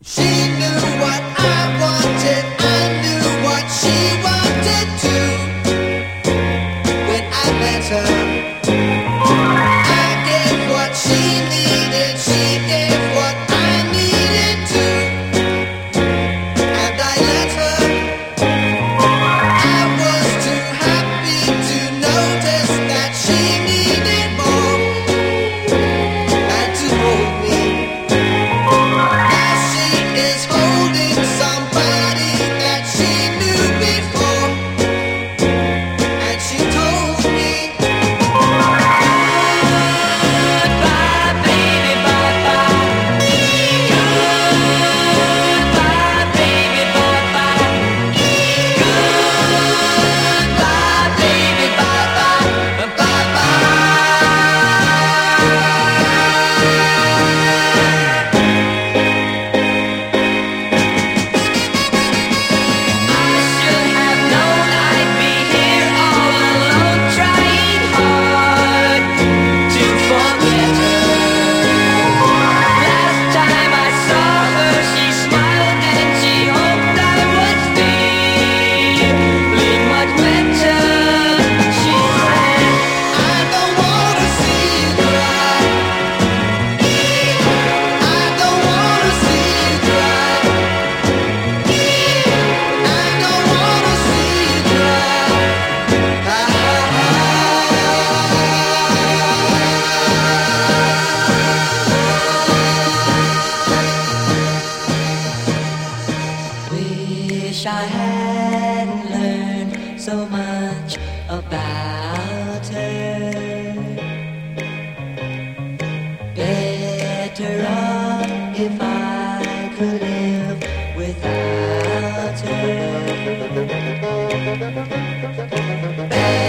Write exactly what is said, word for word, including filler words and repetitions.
She knew what I wanted, I knew what she wanted too. When I met her, I gave what she needed, she gave what I needed too. And I let her, I was too happy to notice that she needed more and to hold me. Now she is holding somebody that she knew before, and she told me, goodbye, baby, bye-bye. Goodbye, baby, bye-bye. Goodbye, baby, bye-bye. Bye-bye. I should have known I'd be here all alone, trying hard to forget her. Last time I saw her, she smiled and she hoped I would feel much better. She said, I don't wanna see you cry. I don't wanna see you cry. I don't wanna see you cry. Wish I hadn't learned so much about her. Better off if I could live without her.